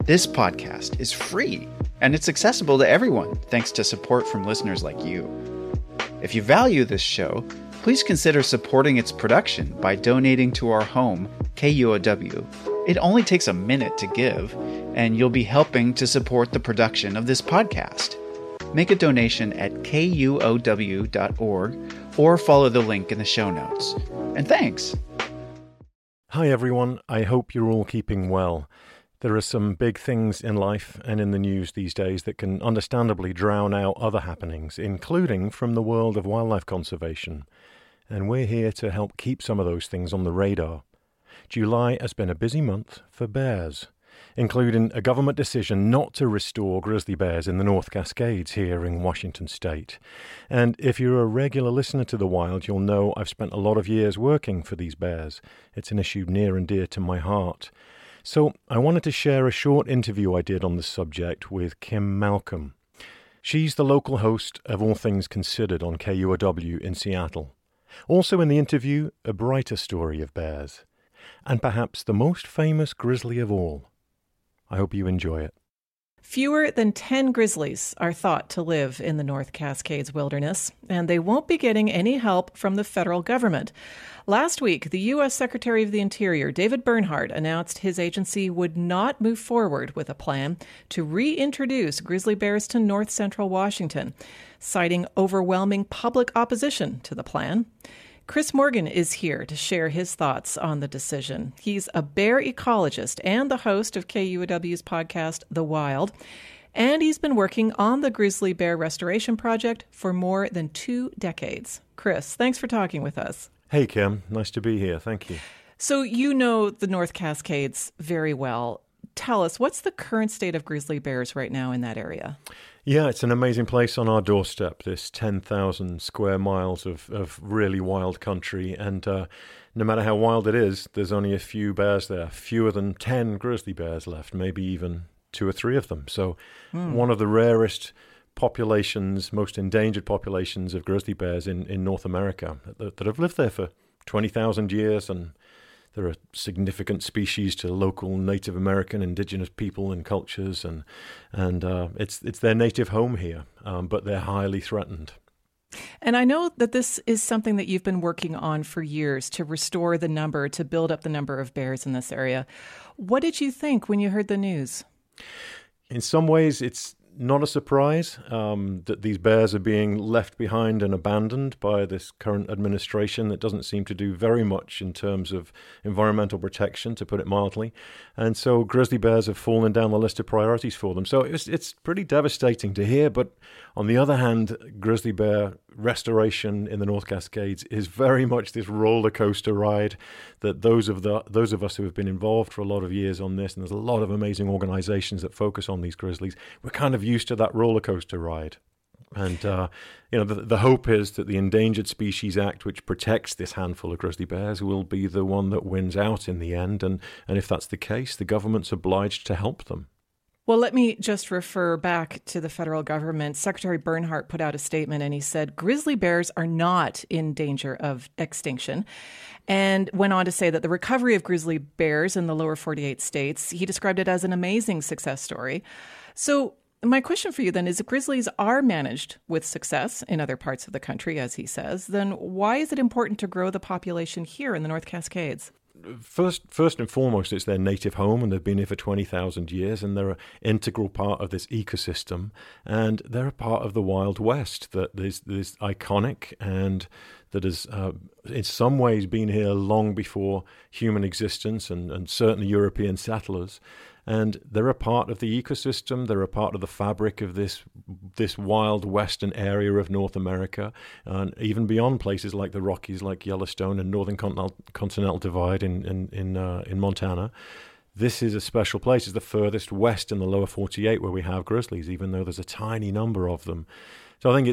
This podcast is free, and it's accessible to everyone thanks to support from listeners like you. If you value this show, please consider supporting its production by donating to our home, KUOW. It only takes a minute to give, and you'll be helping to support the production of this podcast. Make a donation at kuow.org or follow the link in the show notes. And thanks! Hi everyone, I hope you're all keeping well. There are some big things in life and in the news these days that can understandably drown out other happenings, including from the world of wildlife conservation. And we're here to help keep some of those things on the radar. July has been a busy month for bears, including a government decision not to restore grizzly bears in the North Cascades here in Washington state. And if you're a regular listener to The Wild, you'll know I've spent a lot of years working for these bears. It's an issue near and dear to my heart. So I wanted to share a short interview I did on this subject with Kim Malcolm. She's the local host of All Things Considered on KUOW in Seattle. Also in the interview, a brighter story of bears, and perhaps the most famous grizzly of all. I hope you enjoy it. Fewer than 10 grizzlies are thought to live in the North Cascades wilderness, and they won't be getting any help from the federal government. Last week, the U.S. Secretary of the Interior, David Bernhardt, announced his agency would not move forward with a plan to reintroduce grizzly bears to north central Washington, citing overwhelming public opposition to the plan. Chris Morgan is here to share his thoughts on the decision. He's a bear ecologist and the host of KUOW's podcast, The Wild, and he's been working on the grizzly bear restoration project for more than 2 decades. Chris, thanks for talking with us. Hey, Kim. Nice to be here. Thank you. So you know the North Cascades very well. Tell us, what's the current state of grizzly bears right now in that area? Yeah, it's an amazing place on our doorstep, this 10,000 square miles of really wild country. And no matter how wild it is, there's only a few bears there, fewer than 10 grizzly bears left, maybe even 2 or 3 of them. So one of the rarest populations, most endangered populations of grizzly bears in North America that have lived there for 20,000 years, and there are significant species to local Native American, indigenous people and cultures, and it's their native home here, but they're highly threatened. And I know that this is something that you've been working on for years to restore the number, to build up the number of bears in this area. What did you think when you heard the news? In some ways, it's not a surprise that these bears are being left behind and abandoned by this current administration that doesn't seem to do very much in terms of environmental protection, to put it mildly. And so grizzly bears have fallen down the list of priorities for them. So it's pretty devastating to hear. But on the other hand, grizzly bear restoration in the North Cascades is very much this roller coaster ride that those of us who have been involved for a lot of years on this, and there's a lot of amazing organizations that focus on these grizzlies, we're kind of used to that roller coaster ride. And the hope is that the Endangered Species Act, which protects this handful of grizzly bears, will be the one that wins out in the end. And if that's the case, the government's obliged to help them. Well, let me just refer back to the federal government. Secretary Bernhardt put out a statement and he said grizzly bears are not in danger of extinction, and went on to say that the recovery of grizzly bears in the lower 48 states, he described it as an amazing success story. So my question for you then is, if grizzlies are managed with success in other parts of the country, as he says, then why is it important to grow the population here in the North Cascades? First and foremost, it's their native home, and they've been here for 20,000 years, and they're an integral part of this ecosystem, and they're a part of the Wild West that is iconic and that has in some ways been here long before human existence and certainly European settlers. And they're a part of the ecosystem. They're a part of the fabric of this wild western area of North America, and even beyond places like the Rockies, like Yellowstone and Northern Continental Divide in Montana. This is a special place. It's the furthest west in the lower 48 where we have grizzlies, even though there's a tiny number of them. So I think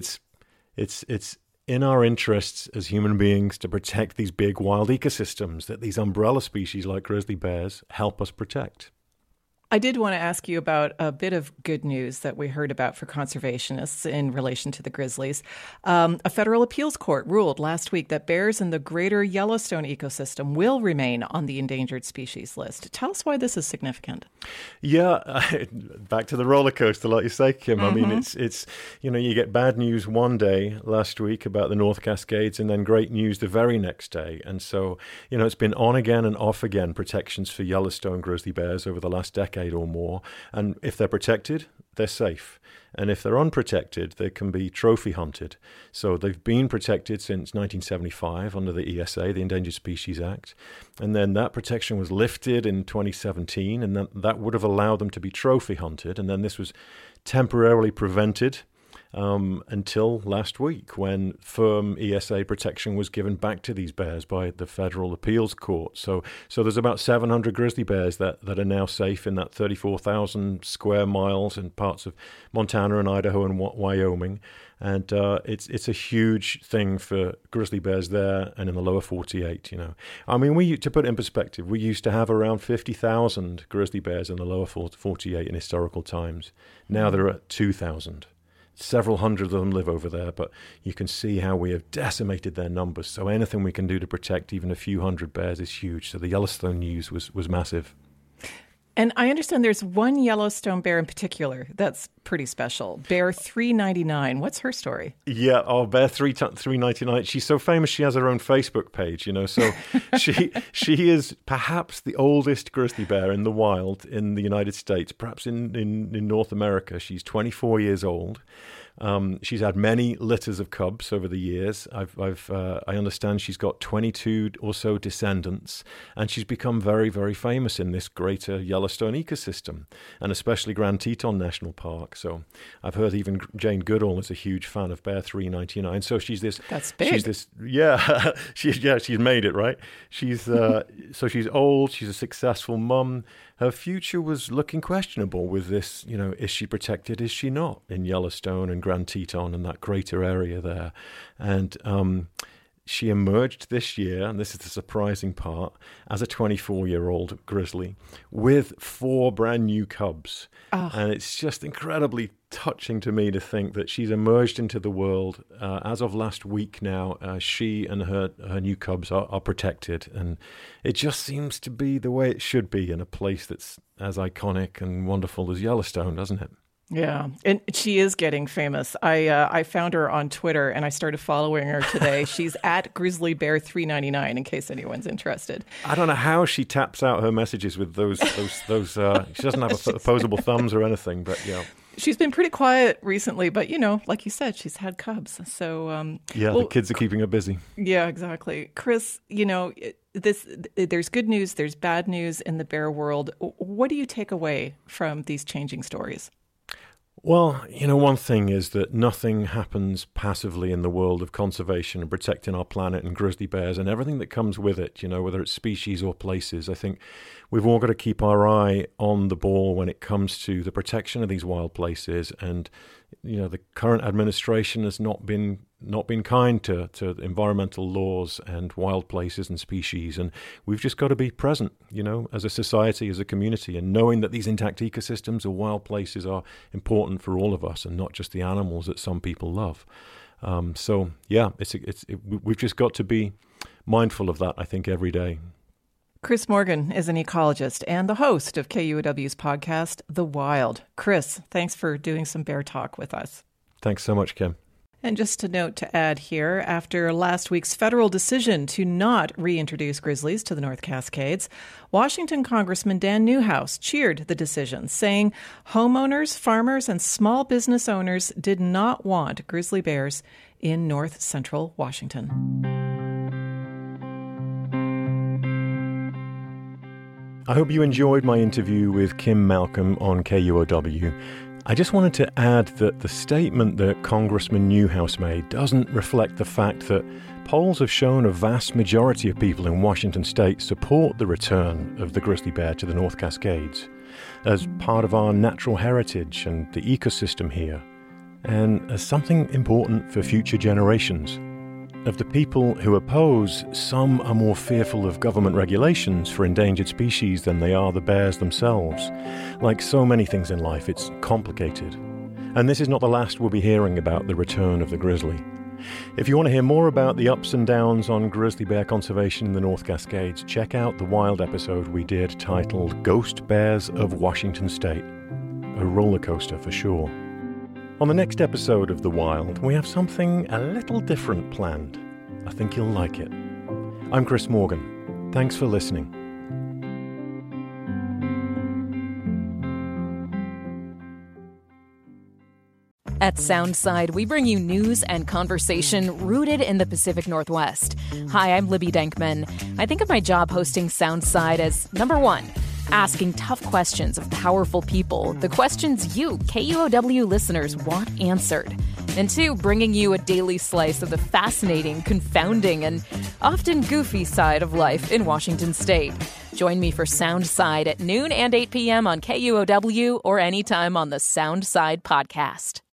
it's in our interests as human beings to protect these big wild ecosystems that these umbrella species like grizzly bears help us protect. I did want to ask you about a bit of good news that we heard about for conservationists in relation to the grizzlies. A federal appeals court ruled last week that bears in the greater Yellowstone ecosystem will remain on the endangered species list. Tell us why this is significant. Yeah, back to the roller coaster, like you say, Kim. I mean, it's you get bad news one day last week about the North Cascades and then great news the very next day. And so, it's been on again and off again protections for Yellowstone grizzly bears over the last decade or more, and if they're protected, they're safe, and if they're unprotected, they can be trophy hunted. So they've been protected since 1975 under the ESA, the Endangered Species Act, and then that protection was lifted in 2017, and that would have allowed them to be trophy hunted, and then this was temporarily prevented until last week, when firm ESA protection was given back to these bears by the federal appeals court. So there's about 700 grizzly bears that are now safe in that 34,000 square miles in parts of Montana and Idaho and Wyoming. And it's a huge thing for grizzly bears there and in the lower 48, I mean, to put it in perspective, we used to have around 50,000 grizzly bears in the lower 48 in historical times. Now there are 2,000. Several hundred of them live over there, but you can see how we have decimated their numbers. So anything we can do to protect even a few hundred bears is huge. So the Yellowstone news was massive. And I understand there's one Yellowstone bear in particular that's pretty special. Bear 399. What's her story? Yeah, Bear 399. She's so famous she has her own Facebook page, So she is perhaps the oldest grizzly bear in the wild in the United States, perhaps in North America. She's 24 years old. She's had many litters of cubs over the years. I understand she's got 22 or so descendants, and she's become very, very famous in this greater Yellowstone ecosystem, and especially Grand Teton National Park. So I've heard even Jane Goodall is a huge fan of Bear 399. So she's this. That's big. She's this. Yeah, she's made it, right? She's so she's old. She's a successful mum. Her future was looking questionable with this, is she protected, is she not, in Yellowstone and Grand Teton and that greater area there. And she emerged this year, and this is the surprising part, as a 24-year-old grizzly with 4 brand new cubs. Oh. And it's just incredibly touching to me to think that she's emerged into the world. As of last week now, she and her new cubs are protected. And it just seems to be the way it should be in a place that's as iconic and wonderful as Yellowstone, doesn't it? Yeah, and she is getting famous. I found her on Twitter, and I started following her today. She's at Grizzly Bear 399, in case anyone's interested. I don't know how she taps out her messages with those. She doesn't have opposable thumbs or anything, but yeah. She's been pretty quiet recently, but, like you said, she's had cubs. So the kids are keeping her busy. Yeah, exactly. Chris, there's good news, there's bad news in the bear world. What do you take away from these changing stories? Well, one thing is that nothing happens passively in the world of conservation and protecting our planet and grizzly bears and everything that comes with it, whether it's species or places. I think we've all got to keep our eye on the ball when it comes to the protection of these wild places. And, the current administration has not been kind to environmental laws and wild places and species. And we've just got to be present, as a society, as a community, and knowing that these intact ecosystems or wild places are important for all of us and not just the animals that some people love. We've just got to be mindful of that, I think, every day. Chris Morgan is an ecologist and the host of KUOW's podcast, The Wild. Chris, thanks for doing some bear talk with us. Thanks so much, Kim. And just a note to add here, after last week's federal decision to not reintroduce grizzlies to the North Cascades, Washington Congressman Dan Newhouse cheered the decision, saying homeowners, farmers, and small business owners did not want grizzly bears in north central Washington. I hope you enjoyed my interview with Kim Malcolm on KUOW. I just wanted to add that the statement that Congressman Newhouse made doesn't reflect the fact that polls have shown a vast majority of people in Washington state support the return of the grizzly bear to the North Cascades as part of our natural heritage and the ecosystem here, and as something important for future generations. of the people who oppose, some are more fearful of government regulations for endangered species than they are the bears themselves. Like so many things in life, it's complicated. And this is not the last we'll be hearing about the return of the grizzly. If you want to hear more about the ups and downs on grizzly bear conservation in the North Cascades, check out the Wild episode we did titled Ghost Bears of Washington State. A roller coaster for sure. On the next episode of The Wild, we have something a little different planned. I think you'll like it. I'm Chris Morgan. Thanks for listening. At Soundside, we bring you news and conversation rooted in the Pacific Northwest. Hi, I'm Libby Denkman. I think of my job hosting Soundside as, number one, asking tough questions of powerful people, the questions you, KUOW listeners, want answered. And two, bringing you a daily slice of the fascinating, confounding, and often goofy side of life in Washington State. Join me for Soundside at noon and 8 p.m. on KUOW or anytime on the Soundside podcast.